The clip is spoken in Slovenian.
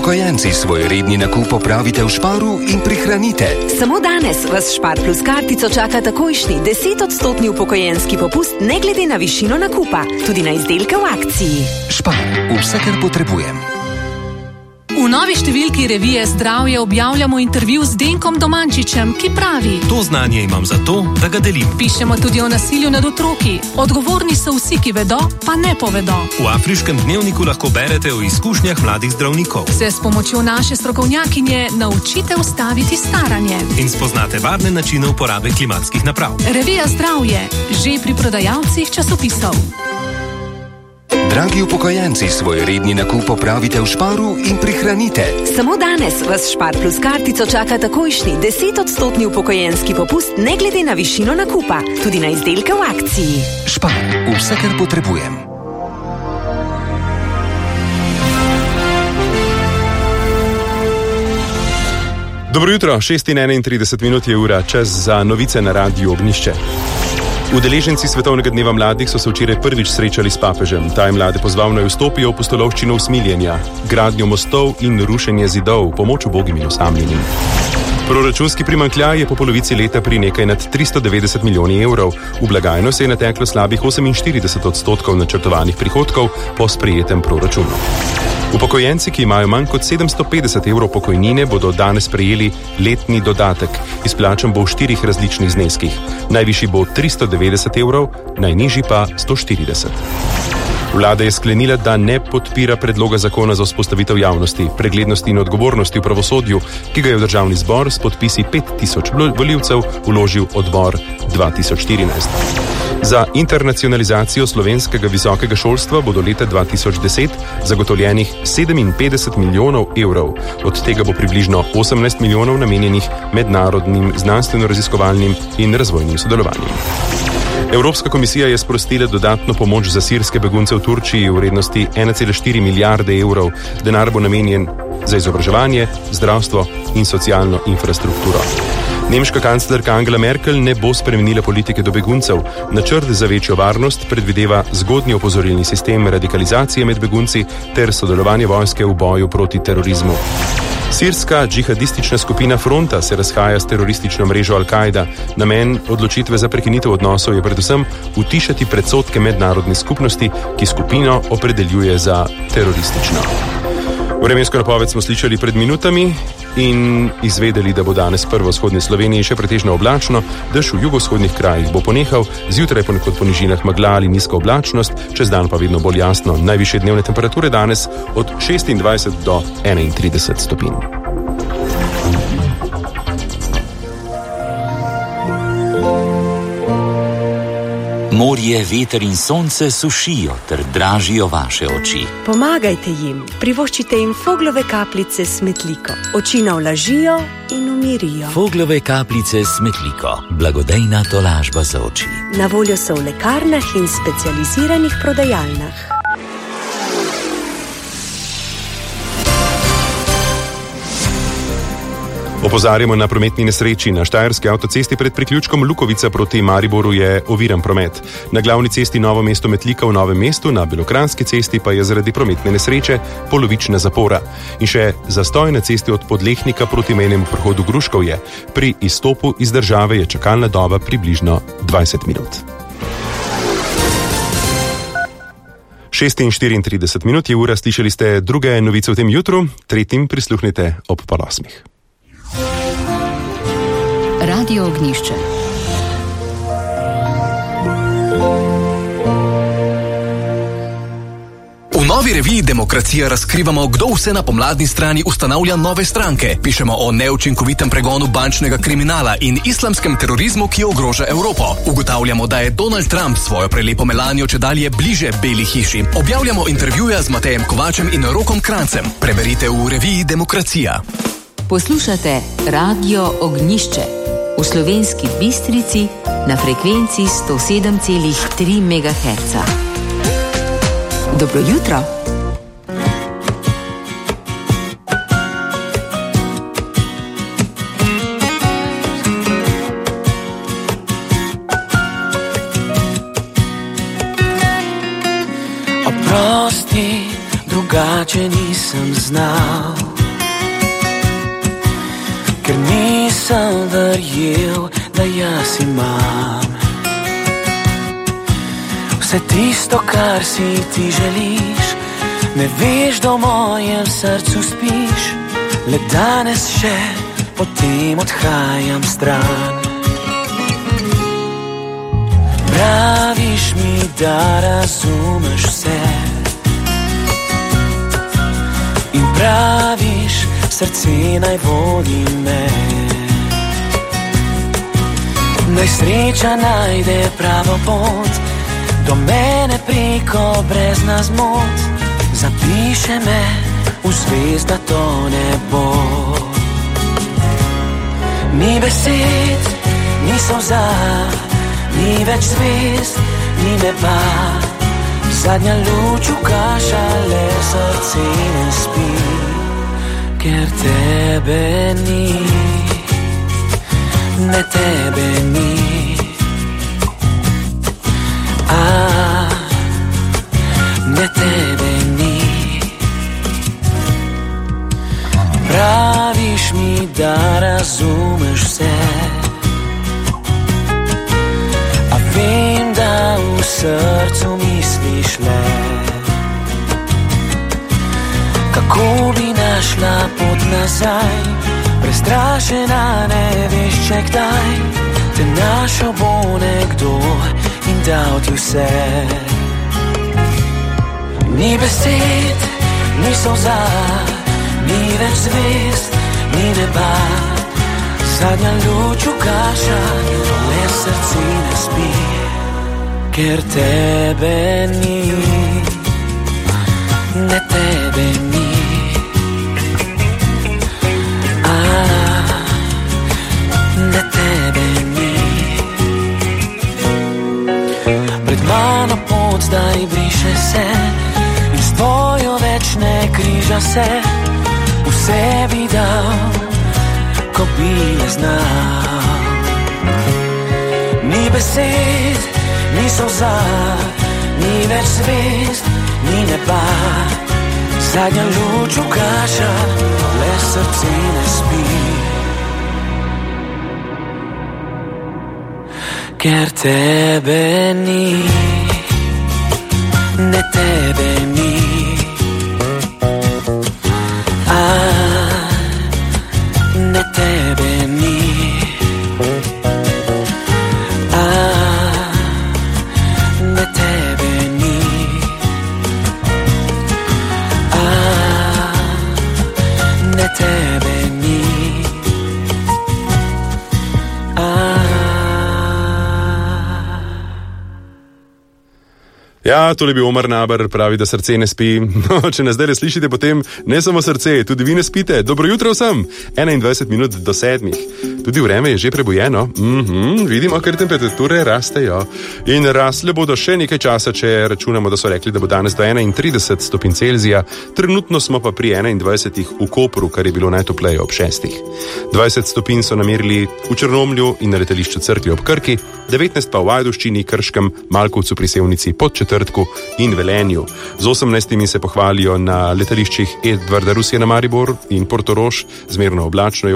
upokojenci svoj redni nakup opravite v Sparu in prihranite. Samo danes vas Spar plus kartico čaka takojšnji 10% upokojenski popust ne glede na višino nakupa, tudi na izdelke v akciji. Spar, vse, kar potrebujem. V novi številki revije Zdravje objavljamo intervju z Denkom Domančičem, ki pravi: To znanje imam zato, da ga delim. Pišemo tudi o nasilju nad otroki. Odgovorni so vsi, ki vedo, pa ne povedo. V Afriškem dnevniku lahko berete o izkušnjah mladih zdravnikov. Se s pomočjo naše strokovnjakinje naučite ustaviti staranje. In spoznate varne načine uporabe klimatskih naprav. Revija Zdravje, že pri prodajalcih časopisov. Dragi upokojenci, svoj redni nakup opravite v Sparu in prihranite. Samo danes vas Spar plus kartico čaka takojšnji 10% upokojenski popust ne glede na višino nakupa, tudi na izdelke v akciji. Spar, vse, kar potrebujem. Dobro jutro, 6:31 je ura, čas za novice na Radiu Ognjišče. Udeleženci Svetovnega dneva mladih so se včeraj prvič srečali s papežem. Ta je mlade pozval naj vstopijo v pustolovščino usmiljenja, gradnjo mostov in rušenje zidov, pomoč ubogim in osamljenim. Proračunski primanjkljaj je po polovici leta pri nekaj nad 390 milijoni evrov. V blagajno se je nateklo slabih 48% načrtovanih prihodkov po sprejetem proračunu. Upokojenci, ki imajo manj kot 750 evrov pokojnine, bodo danes prejeli letni dodatek. Izplačan bo v 4 različnih zneskih. Najvišji bo 390 evrov, najnižji pa 140. Vlada je sklenila, da ne podpira predloga zakona za vzpostavitev javnosti, preglednosti in odgovornosti v pravosodju, ki ga je v Državni zbor s podpisi 5000 volivcev vložil odbor 2014. Za internacionalizacijo slovenskega visokega šolstva bo do leta 2010 zagotovljenih 57 milijonov evrov. Od tega bo približno 18 milijonov namenjenih mednarodnim znanstveno-raziskovalnim in razvojnim sodelovanjem. Evropska komisija je sprostila dodatno pomoč za sirske begunce v Turčiji v vrednosti 1,4 milijarde evrov. Denar bo namenjen za izobraževanje, zdravstvo in socialno infrastrukturo. Nemška kanclerka Angela Merkel ne bo spremenila politike do beguncev. Načrt za večjo varnost predvideva zgodnji opozorilni sistem radikalizacije med begunci ter sodelovanje vojske v boju proti terorizmu. Sirska džihadistična skupina Fronta se razhaja s teroristično mrežo Al-Kaida. Namen odločitve za prekinitev odnosov je predvsem utišati predsodke mednarodne skupnosti, ki skupino opredeljuje za teroristično. Vremensko napoved smo slišali pred minutami in izvedeli, da bo danes prvo v vzhodni Sloveniji še pretežno oblačno, dež v jugovzhodnih krajih bo ponehal, zjutraj ponekod po nižinah megla ali nizka oblačnost, čez dan pa vedno bolj jasno. Najvišje dnevne temperature danes od 26 do 31 stopinj. Morje, veter in sonce sušijo ter dražijo vaše oči. Pomagajte jim, privoščite jim Foglove kapljice s Smetliko. Oči navlažijo in umirijo. Foglove kapljice s Smetliko, blagodejna tolažba za oči. Na voljo so v lekarnah in specializiranih prodajalnah. Opozarjamo na prometni nesreči. Na štajerski avtocesti pred priključkom Lukovica proti Mariboru je oviran promet. Na glavni cesti Novo mesto-Metlika v Novem mestu, na Belokranjski cesti pa je zaradi prometne nesreče polovična zapora. In še zastoj na cesti od Podlehnika proti mejnemu prehodu Gruškovje. Pri izstopu iz države je čakalna doba približno 20 minut. 6:34 je ura, slišali ste druge novice v tem jutru, tretjim prisluhnite ob 7:30. Radio Ognjišče. V novi reviji Demokracija razkrivamo, kdo vse na pomladni strani ustanavlja nove stranke. Pišemo o neučinkovitem pregonu bančnega kriminala in islamskem terorizmu, ki ogroža Evropo. Ugotavljamo, da je Donald Trump svojo prelepo Melanijo čedalje bliže Beli hiši. Objavljamo intervjuja z Matejem Kovačem in Rokom Krancem. Preberite v reviji Demokracija. Poslušate Radio Ognjišče v Slovenski Bistrici na frekvenci 107,3 MHz. Dobro jutro. Oprosti, drugače nisem znal. ker nisem verjel, da jaz imam vse tisto, kar si ti želiš. Ne veš, da v mojem srcu spiš, le danes še potem odhajam stran. Praviš mi, da razumeš vse in praviš, srce naj vodi me. Naj sreča najde pravo pot do mene preko brezna zmot. Zapiše me v zvezdato nebo. Ni besed, ni solza, ni več zvezd, ni neba. Zadnja luč ugaša, le srce ne spi, ker tebe ni, ne tebe ni. Ne tebe ni. Praviš mi, da razumeš vse, a vem, da v srcu misliš le, kako bi našla pot nazaj. Prestrašena, ne veš, če kdaj te našel bo nekdo in dal ti vse. Ni besed, ni solza, ni več zvezd, ni neba. Zadnja luč ugaša, le srce ne spi, ker tebe ni, ne tebe ni. Ne tebe ni. Pred mano pot zdaj briše se in s tvojo več ne križa se. Vse bi dal, ko bi ne znal. Ni besed, ni solza, ni več zvezd, ni neba. Zadnja luč ugaša, le srce ne spi, ker tebe ni, ne tebe ni. Ne tebe ni. Ne tebe ni. Ne tebe ni. Ja, tole bi Omar Naber, pravi, da srce ne spi. No, če nas zdaj le slišite, potem ne samo srce, tudi vi ne spite. Dobro jutro vsem, 21 minut do 7. Tudi vreme je že prebujeno. Vidimo, ker temperature rastejo. In rasle bodo še nekaj časa, če računamo, da so rekli, da bo danes do 31 stopinj Celzija. Trenutno smo pa pri 21 v Kopru, kar je bilo najtopleje ob 6. 20 stopinj so namerili v Črnomlju in na letališču Cerklje ob Krki, 19 pa v Ajdovščini, Krškem, Malkovcu pri Sevnici, Podčetrtku in Velenju. Z 18 se pohvalijo na letališčih Edvarda Rusije na Maribor in Portorož, zmerno oblačno je